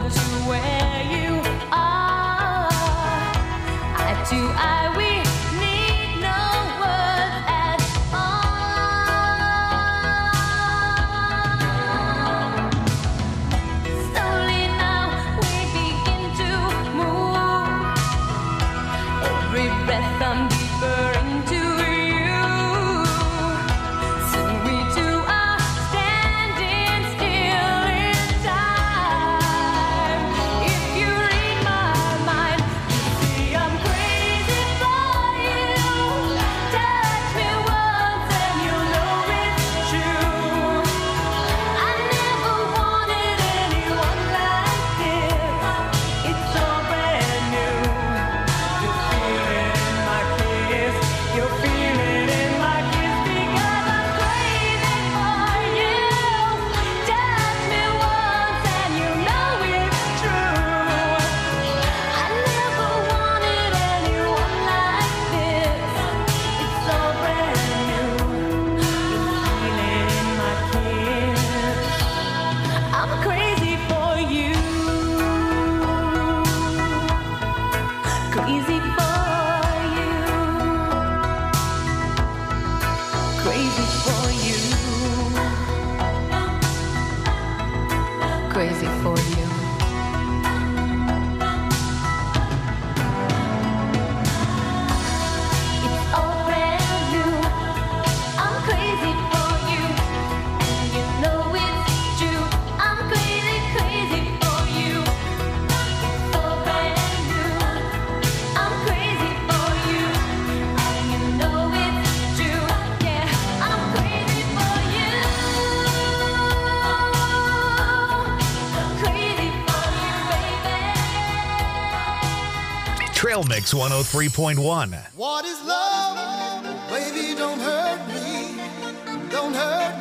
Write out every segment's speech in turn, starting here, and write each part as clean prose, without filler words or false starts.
Trail Mix 103.1. What is love? Baby, don't hurt me. Don't hurt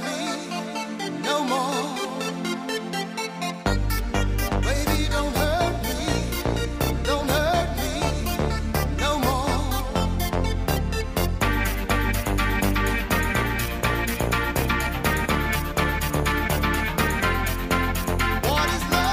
me no more. Baby, don't hurt me. Don't hurt me no more. What is love?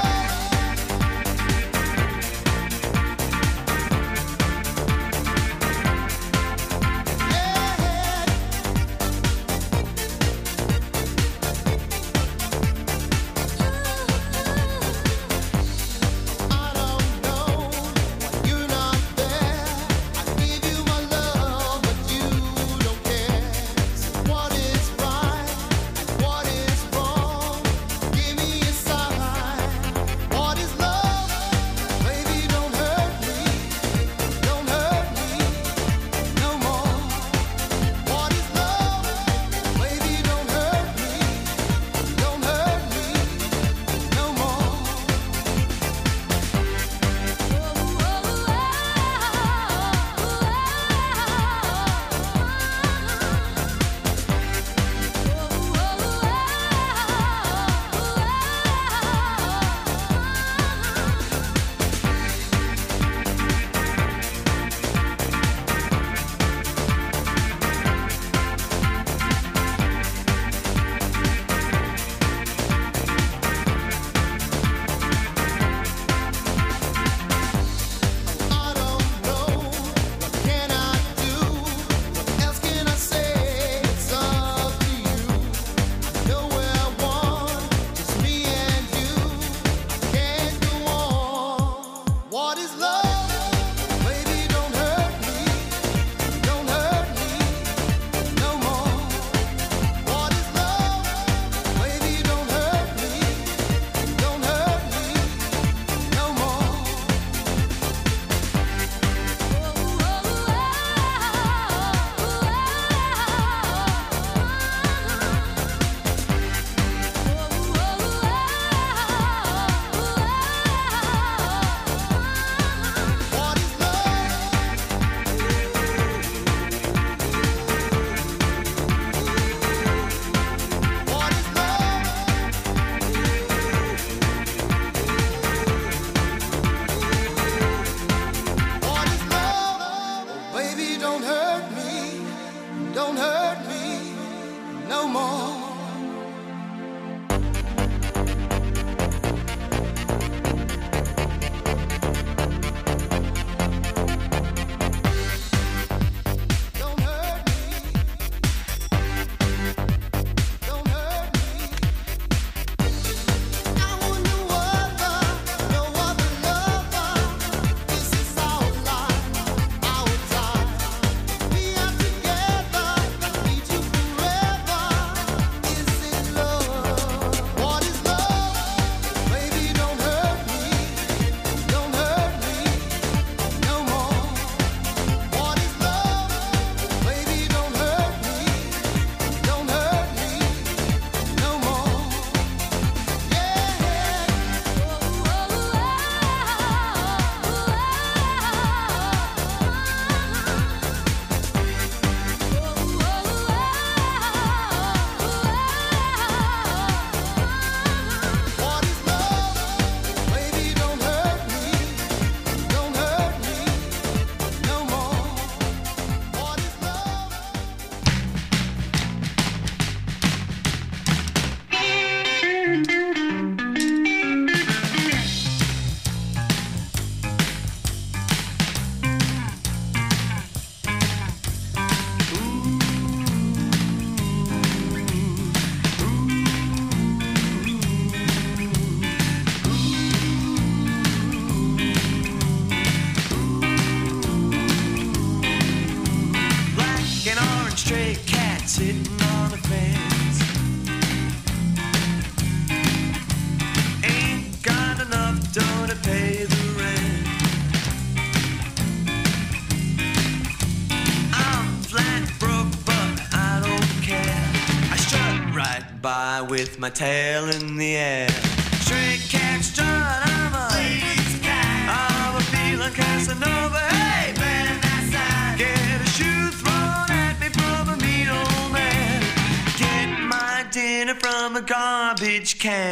with my tail in the air. Stray cat strut, I'm a lazy cat. I'm a feline Casanova. Hey, man, get a shoe thrown at me from a mean old man. Get my dinner from a garbage can.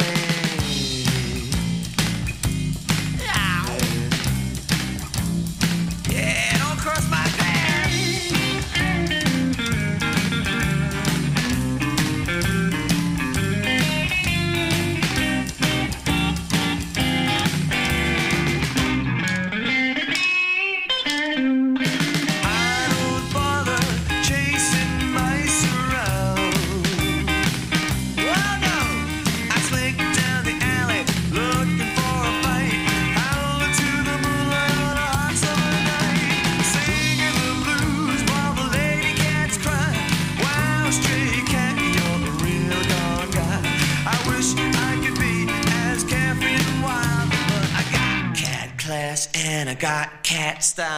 Yeah, don't cross my path. And I got cat style.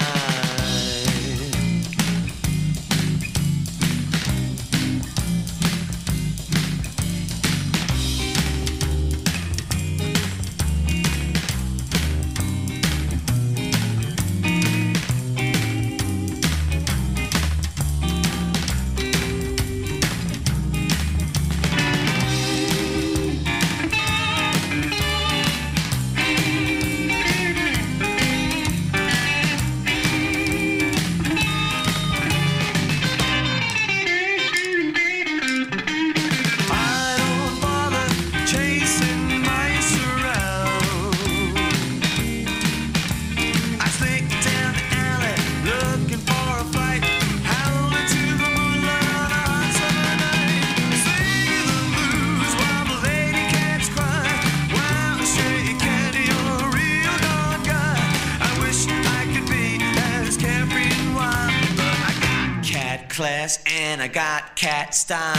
Class and I got cat style.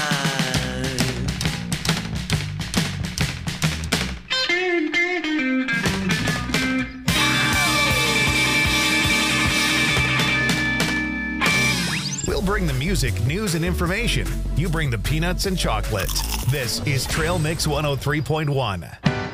We'll bring the music, news, and information. You bring the peanuts and chocolate. This is Trail Mix 103.1.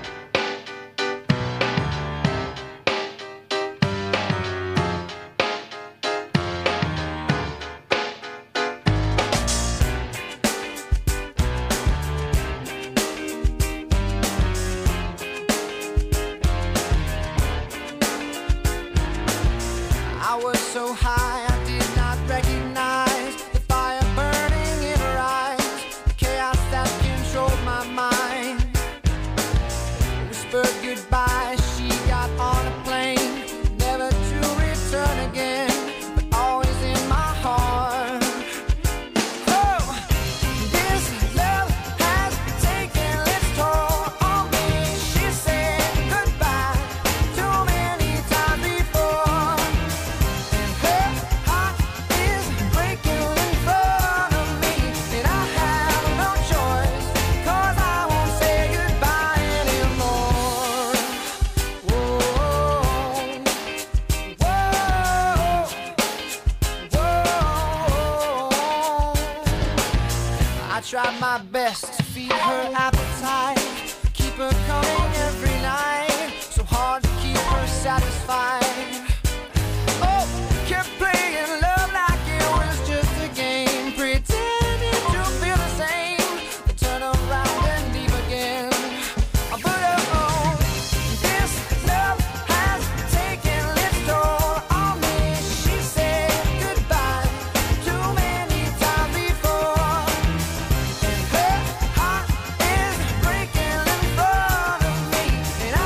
Tried my best to feed her appetite, keep her coming every night, so hard to keep her satisfied. Oh, kept playing love like it was just a game, pretending to feel the same, then turn around and leave again. But oh, this love has taken its toll on me. She said goodbye too many times before. Her heart is breaking in front of me, and I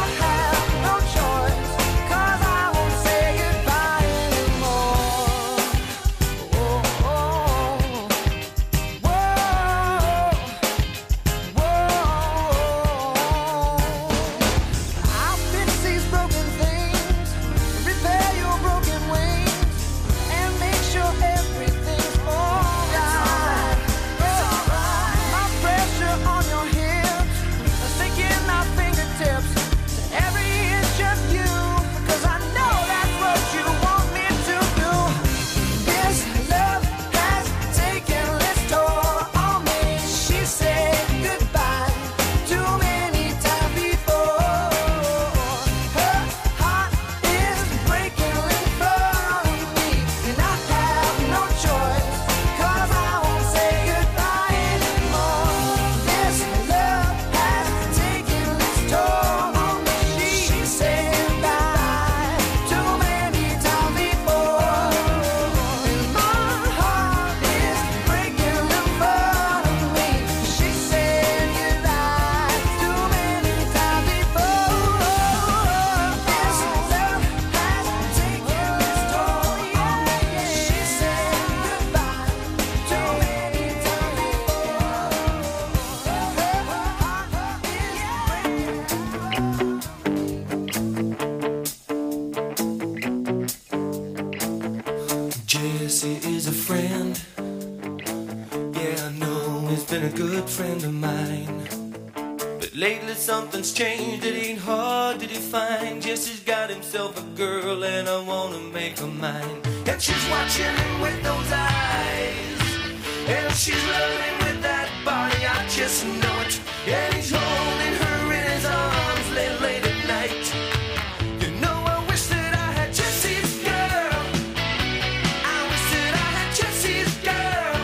Jesse is a friend. Yeah, I know he's been a good friend of mine. But lately something's changed, it ain't hard to define. Jesse's got himself a girl and I wanna make her mine. And she's watching him with those eyes, and she's loving him with that body, I just know it. And he's holding her in his arms late at night. You know I wish that I had Jesse's girl. I wish that I had Jesse's girl.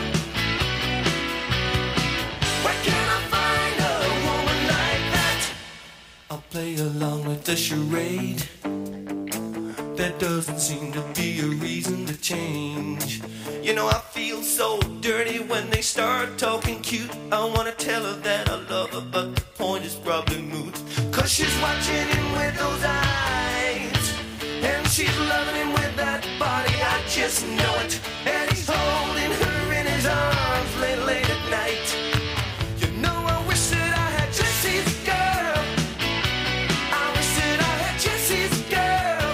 Where can I find a woman like that? I'll play along with the charade. There doesn't seem to be a reason to change. You know I feel so dirty when they start talking cute. I wanna tell her that I love her, but the point is probably moot. Cause she's watching him with those eyes, and she's loving him with that body, I just know it. And he's holding her in his arms late at night. You know I wish that I had Jesse's girl. I wish that I had Jesse's girl.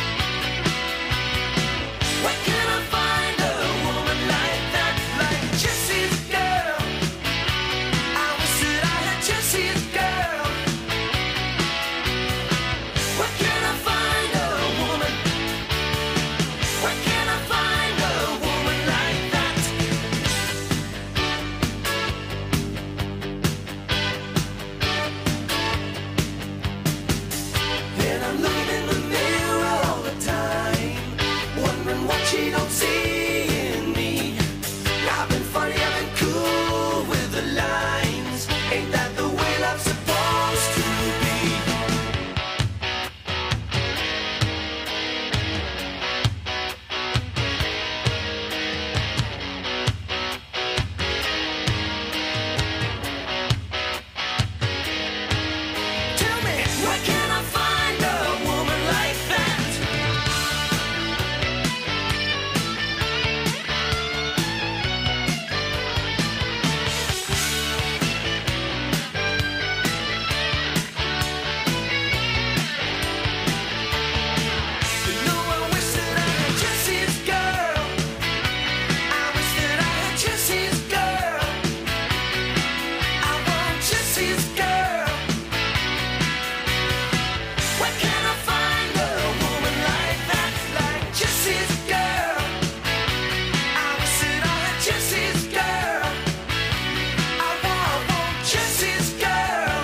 Where can I find a woman like that, like Jesse's girl? I wish that I had Jesse's girl. Where can I find a woman? Where can I find a woman like that? And I'm looking in the mirror all the time, wondering what she don't see in me. I've been funny, I've been cool with the lines. Ain't that the way love's supposed to be? Tell me, where can I find a woman like that? You know I wish that I had Jesse's girl. I wish that I had Jesse's girl. I want Jesse's girl. Where can I find a woman like that, like Jesse's girl? I wish that I had Jesse's girl. I want Jesse's girl.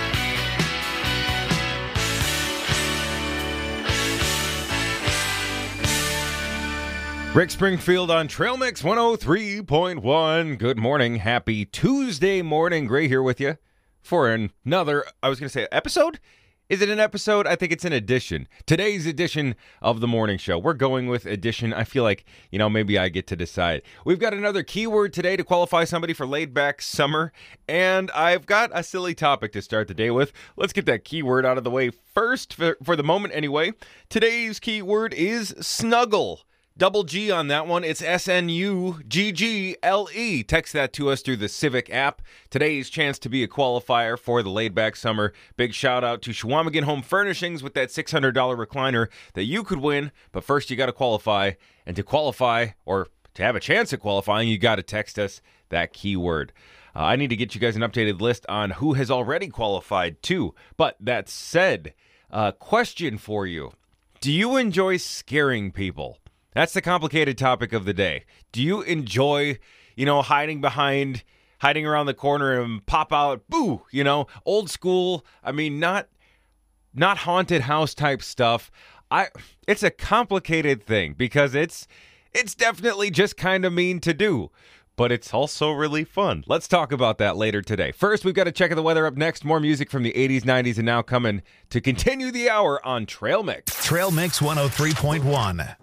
Rick Springfield on Trail Mix 103.1. Good morning. Happy Tuesday morning. Gray here with you for another, I was going to say episode? Is it an episode? I think it's an edition. Today's edition of the morning show. We're going with edition. I feel like, maybe I get to decide. We've got another keyword today to qualify somebody for laid back summer. And I've got a silly topic to start the day with. Let's get that keyword out of the way first, for the moment anyway. Today's keyword is snuggle. Double G on that one. It's SNUGGLE. Text that to us through the Civic app. Today's chance to be a qualifier for the laid back summer. Big shout out to Shawamigan Home Furnishings with that $600 recliner that you could win. But first you got to qualify. And to qualify, or to have a chance at qualifying, you got to text us that keyword. I need to get you guys an updated list on who has already qualified too. But that said, question for you. Do you enjoy scaring people? That's the complicated topic of the day. Do you enjoy, hiding around the corner and pop out, boo, old school, not haunted house type stuff. It's a complicated thing because it's definitely just kind of mean to do, but it's also really fun. Let's talk about that later today. First, we've got a check of the weather up next. More music from the 80s, 90s, and now coming to continue the hour on Trail Mix. Trail Mix 103.1.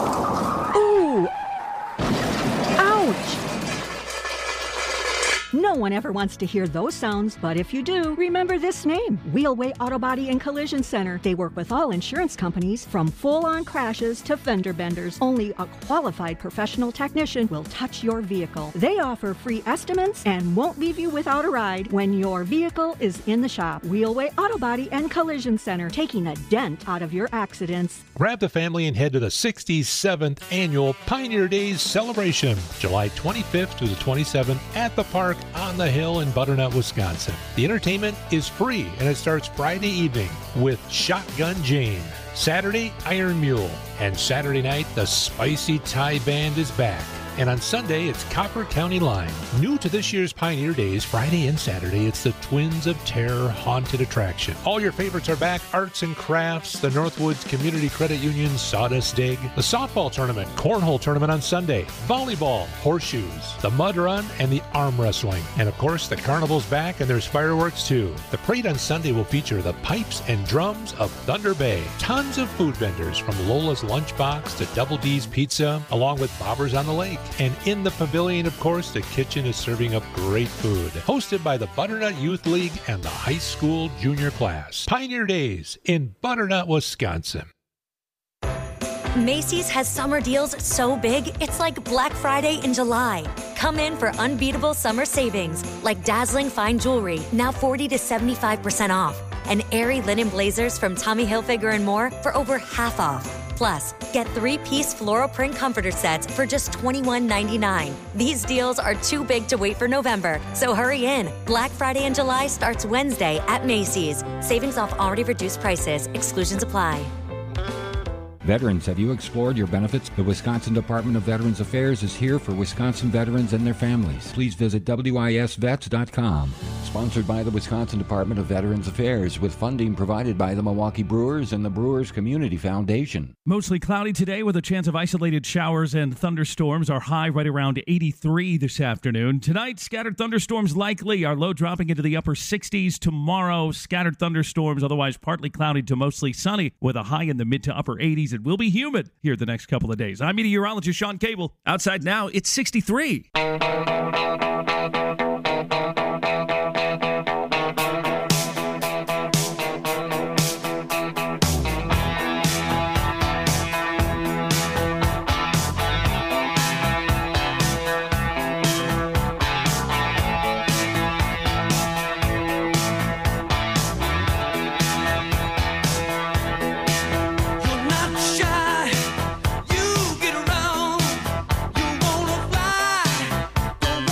Ouch! No! No one ever wants to hear those sounds, but if you do, remember this name, Wheelway Auto Body and Collision Center. They work with all insurance companies, from full-on crashes to fender benders. Only a qualified professional technician will touch your vehicle. They offer free estimates and won't leave you without a ride when your vehicle is in the shop. Wheelway Auto Body and Collision Center, taking a dent out of your accidents. Grab the family and head to the 67th Annual Pioneer Days celebration, July 25th to the 27th at the park on the hill in Butternut, Wisconsin. The entertainment is free and it starts Friday evening with Shotgun Jane, Saturday Iron Mule, and Saturday night the Spicy Thai Band is back. And on Sunday, it's Copper County Line. New to this year's Pioneer Days, Friday and Saturday, it's the Twins of Terror Haunted Attraction. All your favorites are back: arts and crafts, the Northwoods Community Credit Union Sawdust Dig, the softball tournament, cornhole tournament on Sunday, volleyball, horseshoes, the mud run, and the arm wrestling. And of course, the carnival's back and there's fireworks too. The parade on Sunday will feature the pipes and drums of Thunder Bay. Tons of food vendors from Lola's Lunchbox to Double D's Pizza, along with Bobbers on the Lake. And in the pavilion, of course, the kitchen is serving up great food. Hosted by the Butternut Youth League and the high school junior class. Pioneer Days in Butternut, Wisconsin. Macy's has summer deals so big, it's like Black Friday in July. Come in for unbeatable summer savings, like dazzling fine jewelry, now 40 to 75% off. And airy linen blazers from Tommy Hilfiger and more for over half off. Plus, get 3-piece floral print comforter sets for just $21.99. These deals are too big to wait for November, so hurry in. Black Friday in July starts Wednesday at Macy's. Savings off already reduced prices. Exclusions apply. Veterans, have you explored your benefits? The Wisconsin Department of Veterans Affairs is here for Wisconsin veterans and their families. Please visit WISVets.com. Sponsored by the Wisconsin Department of Veterans Affairs, with funding provided by the Milwaukee Brewers and the Brewers Community Foundation. Mostly cloudy today with a chance of isolated showers and thunderstorms. Our high right around 83 this afternoon. Tonight, scattered thunderstorms likely. Our low dropping into the upper 60s. Tomorrow, scattered thunderstorms, otherwise partly cloudy to mostly sunny with a high in the mid to upper 80s. It will be humid here the next couple of days. I'm meteorologist Sean Cable. Outside now, it's 63. Don't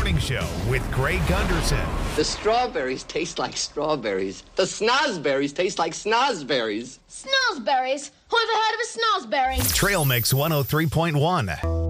Morning Show with Greg Gunderson. The strawberries taste like strawberries. The snozberries taste like snozberries. Snozberries? Who ever heard of a snozberry? Trail Mix 103.1.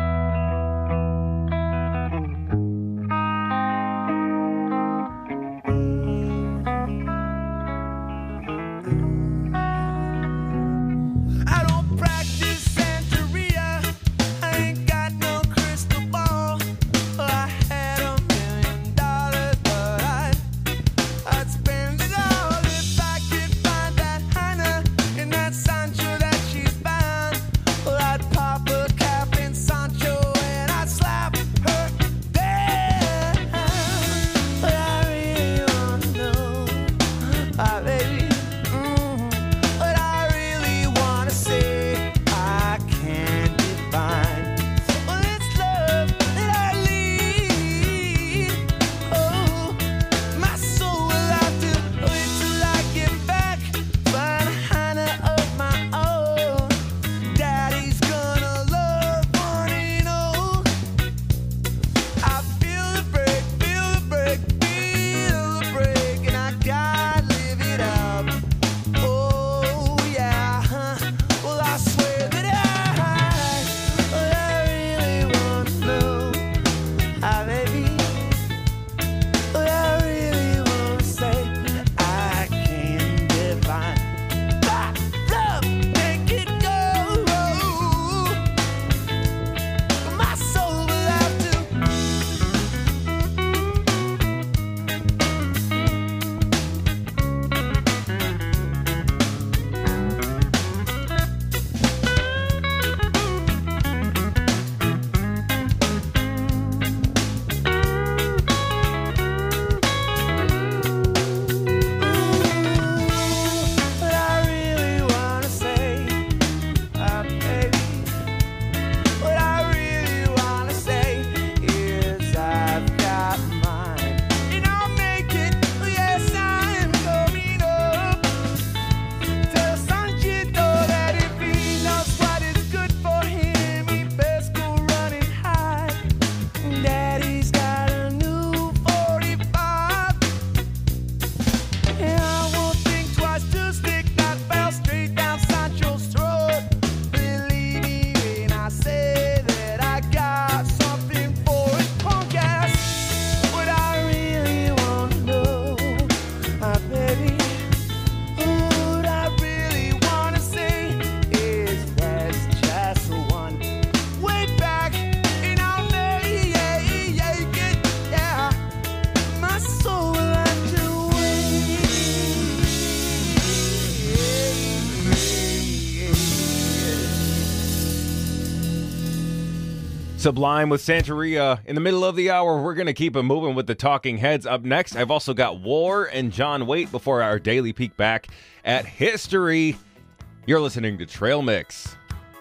Sublime with Santeria in the middle of the hour. We're going to keep it moving with the Talking Heads. Up next, I've also got War and John Waite before our daily peek back at history. You're listening to Trail Mix.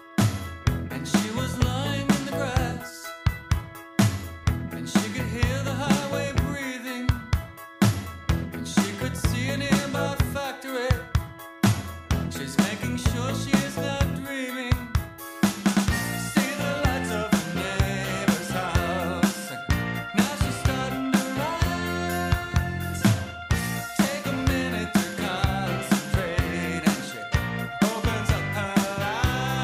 And she was lying in the grass, and she could hear the highway breathing, and she could see a nearby factory. She's making sure she is not dreaming. See the lights of her neighbor's house, and now she's starting to rise. Take a minute to concentrate, and she opens up her eyes.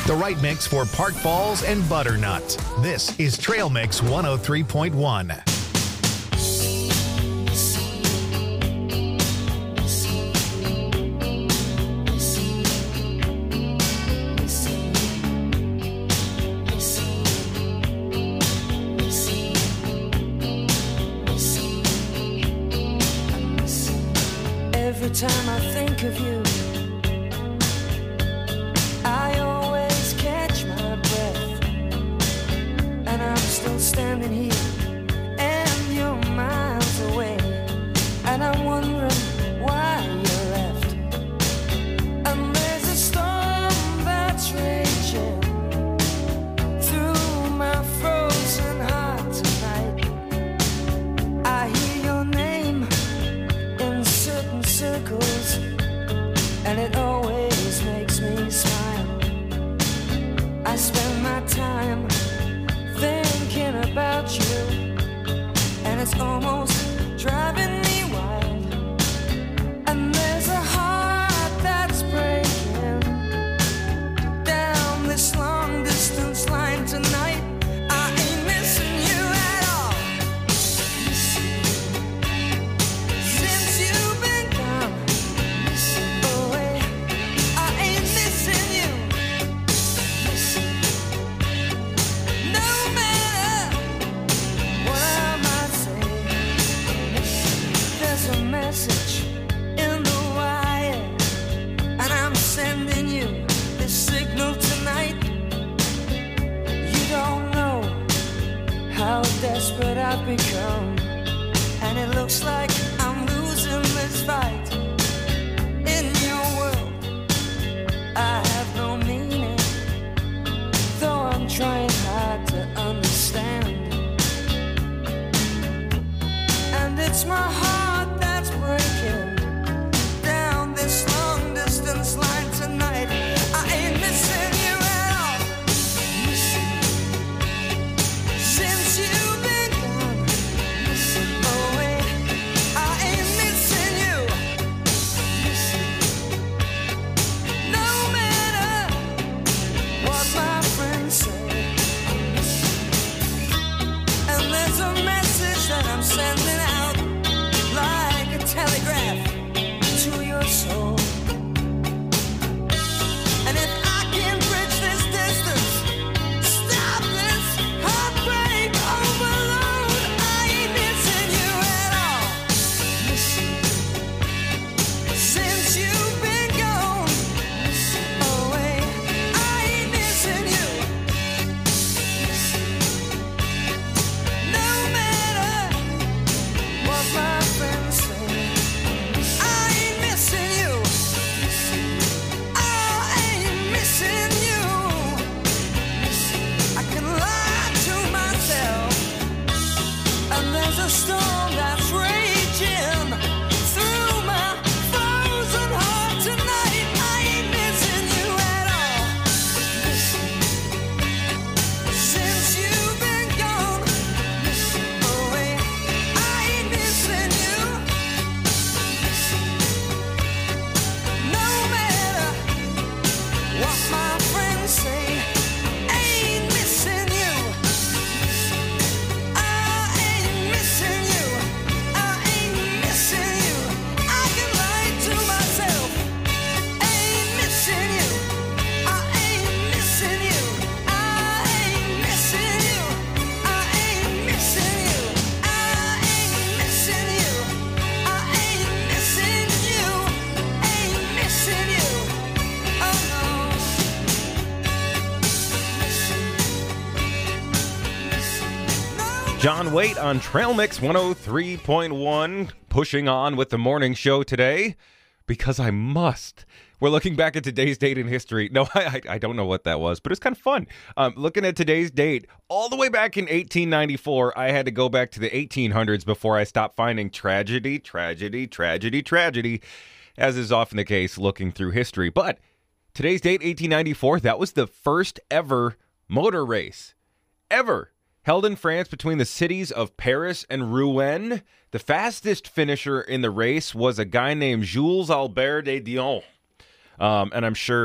The right mix for Park Falls and Butternut. This is Trail Mix 103.1. Every time I think of you, I always catch my breath, and I'm still standing here, and you're miles away, and I'm wondering why you left. And there's a storm that's raging through my frozen heart tonight. I hear your name in certain circles, and it always makes me smile. I spend my time thinking about you, and it's almost driving me wild. And there's a heart that's breaking down this long distance line tonight. I ain't missing you at all. Since you've been gone away, I ain't missing you. No matter what I might say, there's a message in the wire, and I'm sending you this signal tonight. You don't know how desperate I've become, and it looks like I'm losing this fight. In your world, I have no meaning, though I'm trying hard to understand. And it's my heart that's breaking down this long distance line tonight. I ain't missing you at all. Since you've been gone away, I ain't missing you. No matter what my friends say. And there's a message that I'm sending out like a telegraph to your soul. And if I can bridge this distance, stop this heartbreak overload, I ain't missing you at all. Since you've been gone away, I ain't missing you. No matter what my friends say, I ain't missing you. I ain't missing you. I can lie to myself, and there's a storm that's raging through my frozen heart tonight. I ain't missing you at all. Since you've been gone away, I ain't missing you. No matter what my friends say, ain't missing you. I ain't missing you. I ain't missing you. I can lie to myself. Ain't missing you. I ain't missing you. I ain't missing you. I ain't missing you. I ain't missing you. I ain't missing you. Ain't missing you. Oh no. John Waite on Trail Mix 103.1, pushing on with the morning show today because I must. We're looking back at today's date in history. No, I don't know what that was, but it's kind of fun. Looking at today's date, all the way back in 1894, I had to go back to the 1800s before I stopped finding tragedy, as is often the case looking through history. But today's date, 1894, that was the first ever motor race. Ever. Held in France between the cities of Paris and Rouen. The fastest finisher in the race was a guy named Jules Albert de Dion. And I'm sure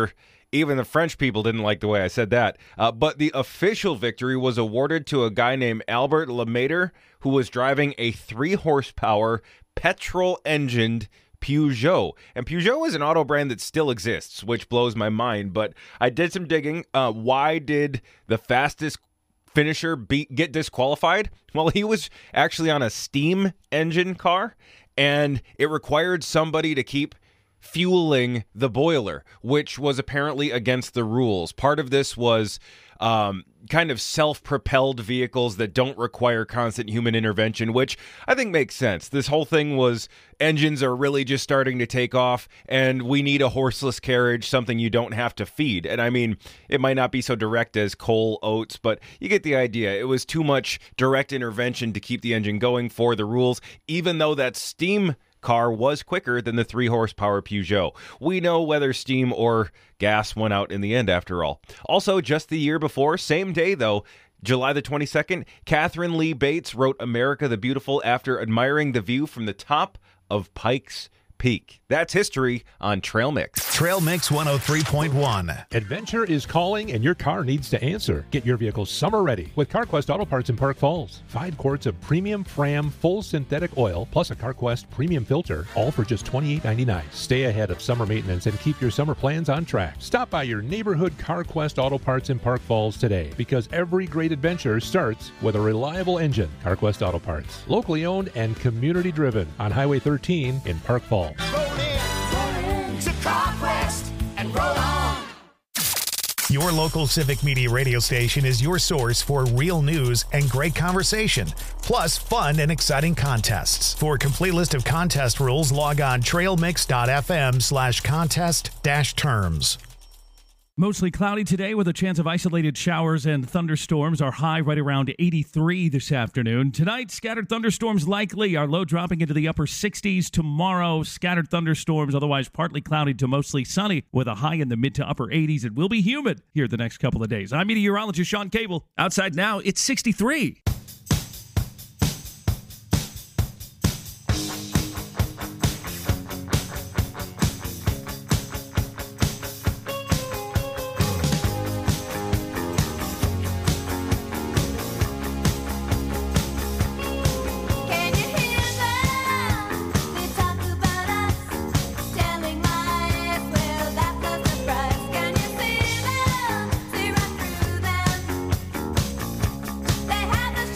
Even the French people didn't like the way I said that. But the official victory was awarded to a guy named Albert Lemaître, who was driving a 3-horsepower petrol-engined Peugeot. And Peugeot is an auto brand that still exists, which blows my mind. But I did some digging. Why did the fastest finisher get disqualified? Well, he was actually on a steam engine car, and it required somebody to keep fueling the boiler, which was apparently against the rules. Part of this was kind of self-propelled vehicles that don't require constant human intervention, which I think makes sense. This whole thing was engines are really just starting to take off, and we need a horseless carriage, something you don't have to feed. And I mean, it might not be so direct as coal, oats, but you get the idea. It was too much direct intervention to keep the engine going for the rules, even though that steam car was quicker than the 3-horsepower Peugeot. We know whether steam or gas won out in the end, after all. Also, just the year before, same day though, July the 22nd, Catherine Lee Bates wrote America the Beautiful after admiring the view from the top of Pikes Peak. That's history on Trail Mix. Trail Mix 103.1. Adventure is calling and your car needs to answer. Get your vehicle summer ready with CarQuest Auto Parts in Park Falls. 5 quarts of premium Fram full synthetic oil plus a CarQuest premium filter, all for just $28.99. Stay ahead of summer maintenance and keep your summer plans on track. Stop by your neighborhood CarQuest Auto Parts in Park Falls today, because every great adventure starts with a reliable engine. CarQuest Auto Parts, locally owned and community driven on Highway 13 in Park Falls. To CarQuest and roll on. Your local Civic Media radio station is your source for real news and great conversation, plus fun and exciting contests. For a complete list of contest rules, log on trailmix.fm/contest-terms. Mostly cloudy today with a chance of isolated showers and thunderstorms. Our high right around 83 this afternoon. Tonight, scattered thunderstorms likely. Our low dropping into the upper 60s. Tomorrow, scattered thunderstorms, otherwise partly cloudy to mostly sunny with a high in the mid to upper 80s. It will be humid here the next couple of days. I'm meteorologist Sean Cable. Outside now, it's 63. They have the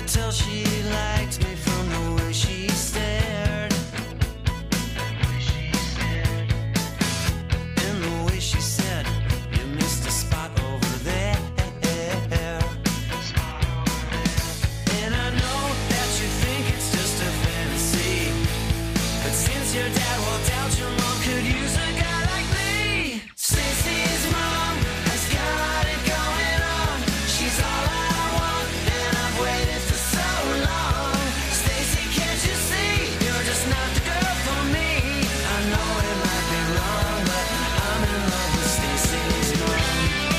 tell she liked me from the way she stared. And the way she said, you missed a spot over there. And I know that you think it's just a fantasy, but since your dad walked out, your mom could use a guy like me. Stacy's mom has got it going on. She's all I want, and I've waited for so long. Stacy, can't you see? You're just not the girl for me. I know it might be wrong, but I'm in love with Stacy's mom.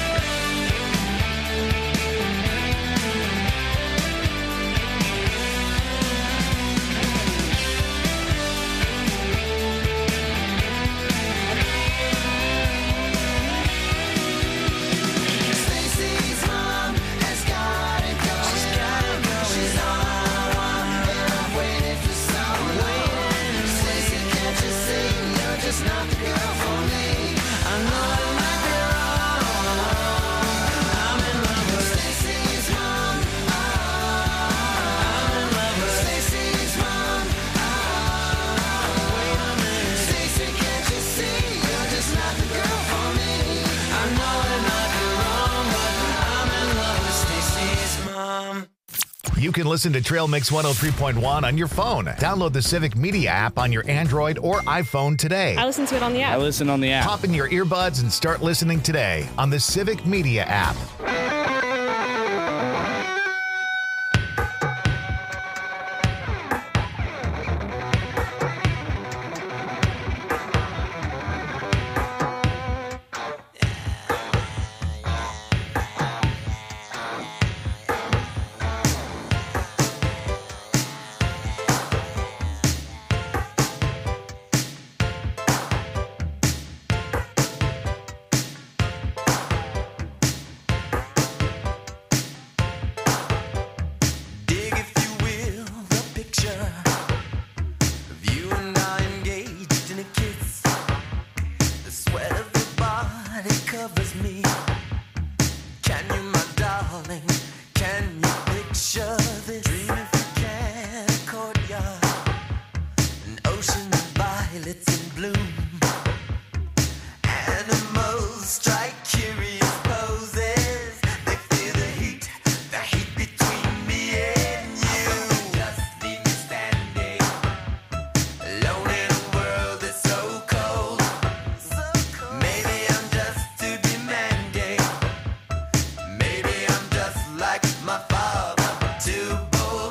Stacy's mom has got it going. She's all I want, and I've waited for so long. Stacy, can't you see? You're just not the girl for me. I know it might be wrong. I'm in love with Stacy's mom. I'm in love with Stacy's mom. Wait a minute, Stacy, can't you see? You're just not the girl for me. I know it might be wrong, but I'm in love with Stacy's mom. You can listen to Trail Mix 103.1 on your phone. Download the Civic Media app on your Android or iPhone today. I listen to it on the app. I listen on the app. Pop in your earbuds and start listening today on the Civic Media app. Dig, if you will, the picture of you and I engaged in a kiss. The sweat of your body covers me. Can you, my darling, can you picture this? Dream if you can, a courtyard, an ocean of violets in bloom. Animals strike curious poses. They feel the heat between me and you. Just leave me standing alone in a world that's so cold. Maybe I'm just too demanding. Maybe I'm just like my father, too bold.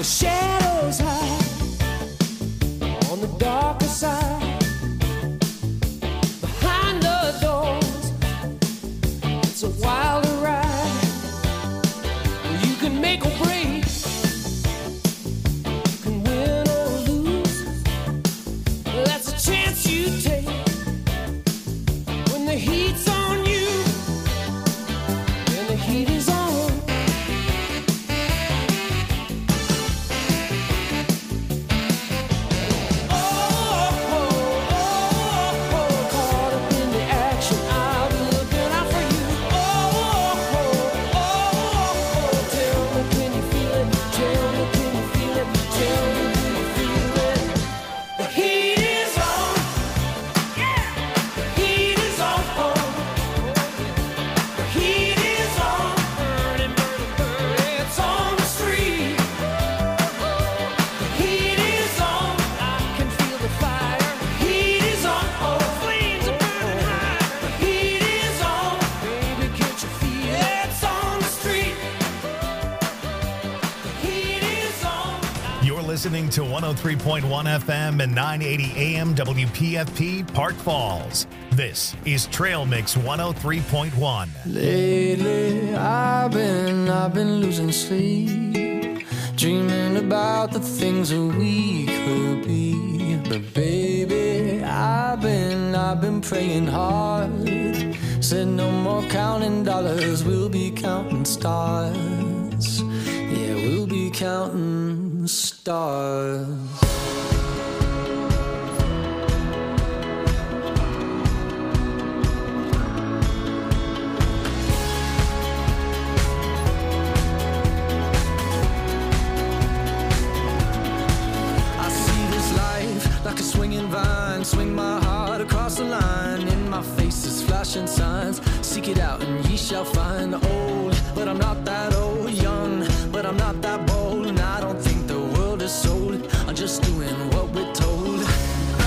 The shadows hide on the darker side. Behind the doors, it's a wilder ride. You can make or break, you can win or lose. That's a chance you take when the heat's on you, when the heat is on. Listening to 103.1 FM and 980 AM WPFP Park Falls. This is Trail Mix 103.1. Lately, I've been losing sleep, dreaming about the things that we could be. But baby, I've been praying hard. Said no more counting dollars, we'll be counting stars. Yeah, we'll be counting stars. Like a swinging vine, swing my heart across the line. In my face is flashing signs. Seek it out and ye shall find. Old, but I'm not that old. Young, but I'm not that bold. And I don't think the world is sold. I'm just doing